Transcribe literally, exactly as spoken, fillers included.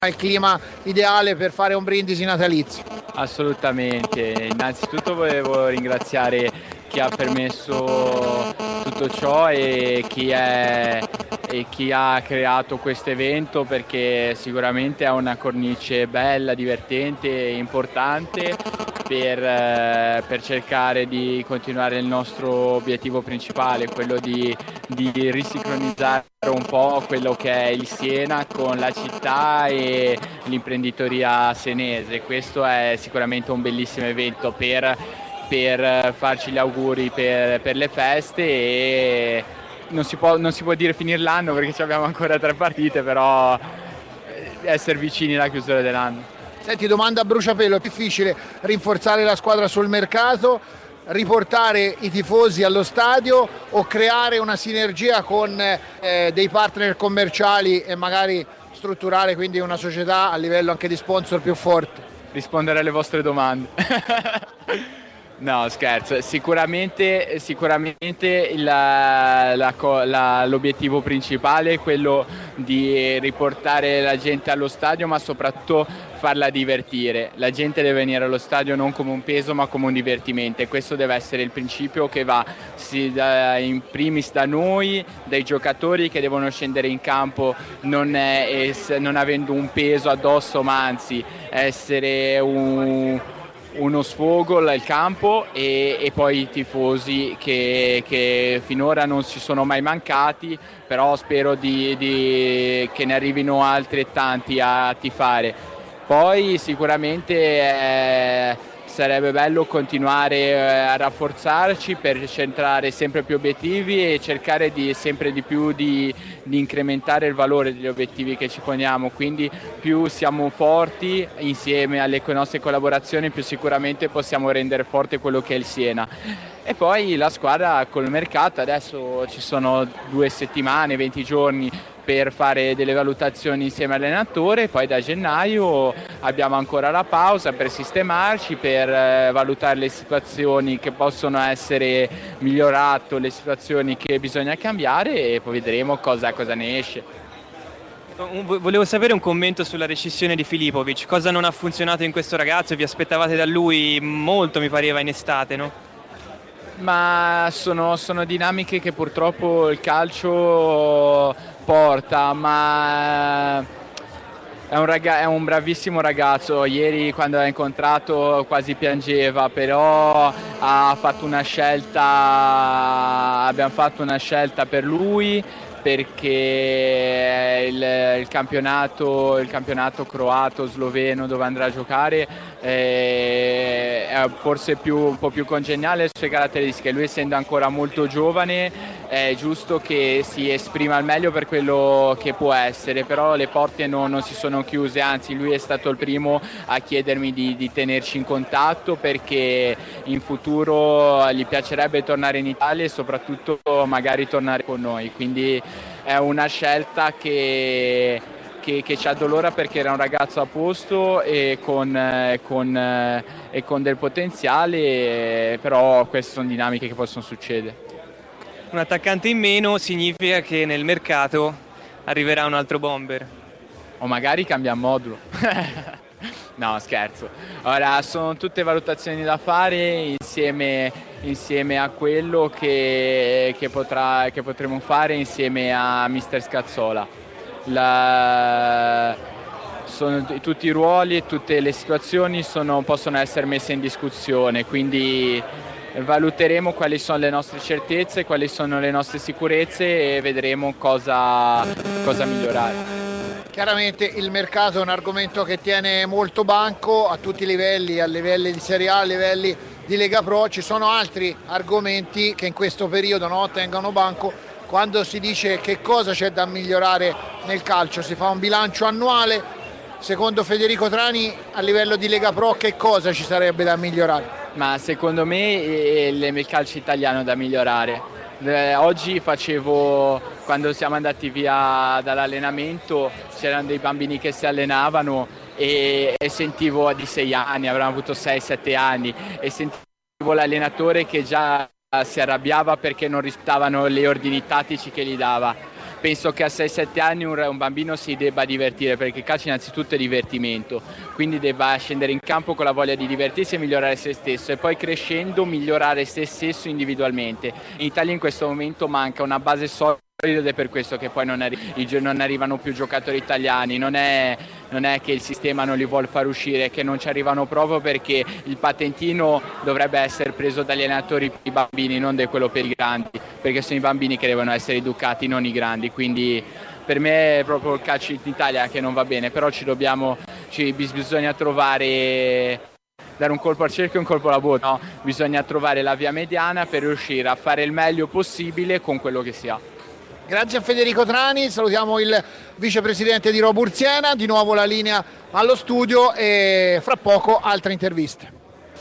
il clima ideale per fare un brindisi natalizio. Assolutamente, innanzitutto volevo ringraziare chi ha permesso tutto ciò e chi, è, e chi ha creato questo evento, perché sicuramente è una cornice bella, divertente e importante per, per cercare di continuare il nostro obiettivo principale, quello di, di risincronizzare un po' quello che è il Siena con la città e l'imprenditoria senese. Questo è sicuramente un bellissimo evento per, per farci gli auguri per, per le feste, e non si può, non si può dire finire l'anno perché abbiamo ancora tre partite, però essere vicini alla chiusura dell'anno. Senti, domanda a bruciapelo: è difficile rinforzare la squadra sul mercato, riportare i tifosi allo stadio o creare una sinergia con eh, dei partner commerciali e magari strutturare quindi una società a livello anche di sponsor più forte? Rispondere alle vostre domande. No, scherzo, sicuramente, sicuramente la, la, la, l'obiettivo principale è quello di riportare la gente allo stadio, ma soprattutto farla divertire. La gente deve venire allo stadio non come un peso ma come un divertimento, e questo deve essere il principio che va si, da, in primis da noi, dai giocatori che devono scendere in campo non, è, non avendo un peso addosso, ma anzi essere un uno sfogo il campo, e, e poi i tifosi che, che finora non si sono mai mancati, però spero di, di, che ne arrivino altrettanti a tifare. Poi sicuramente eh, sarebbe bello continuare eh, a rafforzarci per centrare sempre più obiettivi e cercare di sempre di più di, di incrementare il valore degli obiettivi che ci poniamo, quindi più siamo forti insieme alle nostre collaborazioni, più sicuramente possiamo rendere forte quello che è il Siena. E poi la squadra col mercato, adesso ci sono due settimane, venti giorni per fare delle valutazioni insieme all'allenatore, poi da gennaio abbiamo ancora la pausa per sistemarci, per eh, valutare le situazioni che possono essere migliorate, le situazioni che bisogna cambiare, e poi vedremo cosa, cosa ne esce. Volevo sapere un commento sulla rescissione di Filipovic. Cosa non ha funzionato in questo ragazzo? Vi aspettavate da lui molto, mi pareva, in estate, no? Ma sono, sono dinamiche che purtroppo il calcio porta, ma è un, raga- è un bravissimo ragazzo. Ieri quando l'ha incontrato quasi piangeva, però ha fatto una scelta, abbiamo fatto una scelta per lui, perché il, il, campionato, il campionato croato, sloveno, dove andrà a giocare eh, è forse più, un po' più congeniale alle sue caratteristiche. Lui, essendo ancora molto giovane, è giusto che si esprima al meglio per quello che può essere, però le porte non, non si sono chiuse, anzi lui è stato il primo a chiedermi di, di tenerci in contatto, perché in futuro gli piacerebbe tornare in Italia e soprattutto magari tornare con noi, quindi è una scelta che, che, che ci addolora, perché era un ragazzo a posto e con, con, e con del potenziale, però queste sono dinamiche che possono succedere. Un attaccante in meno significa che nel mercato arriverà un altro bomber. O magari cambia modulo. No, scherzo. Ora, sono tutte valutazioni da fare insieme, insieme a quello che, che, potrà, che potremo fare insieme a mister Scazzola. La, sono, tutti i ruoli e tutte le situazioni sono, possono essere messe in discussione, quindi valuteremo quali sono le nostre certezze, quali sono le nostre sicurezze, e vedremo cosa, cosa migliorare. Chiaramente il mercato è un argomento che tiene molto banco a tutti i livelli, a livelli di Serie A, a livelli di Lega Pro. Ci sono altri argomenti che in questo periodo no, tengono banco. Quando si dice che cosa c'è da migliorare nel calcio, si fa un bilancio annuale. Secondo Federico Trani, a livello di Lega Pro, che cosa ci sarebbe da migliorare? Ma secondo me è il calcio italiano da migliorare. Eh, oggi facevo, quando siamo andati via dall'allenamento, c'erano dei bambini che si allenavano e, e sentivo di sei anni, avranno avuto sei sette anni, e sentivo l'allenatore che già si arrabbiava perché non rispettavano le ordini tattici che gli dava. penso che a sei sette anni un, un bambino si debba divertire, perché il calcio innanzitutto è divertimento, quindi debba scendere in campo con la voglia di divertirsi e migliorare se stesso, e poi crescendo migliorare se stesso individualmente. In Italia in questo momento manca una base solida, ed è per questo che poi non, arri- non arrivano più giocatori italiani. Non è, non è che il sistema non li vuole far uscire, è che non ci arrivano proprio perché il patentino dovrebbe essere preso dagli allenatori per i bambini, non da quello per i grandi, perché sono i bambini che devono essere educati, non i grandi. Quindi per me è proprio il calcio in Italia che non va bene, però ci dobbiamo, ci, bisogna trovare, dare un colpo al cerchio e un colpo alla botte, no? Bisogna trovare la via mediana per riuscire a fare il meglio possibile con quello che si ha. Grazie a Federico Trani, salutiamo il vicepresidente di Roburziena, di nuovo la linea allo studio e fra poco altre interviste.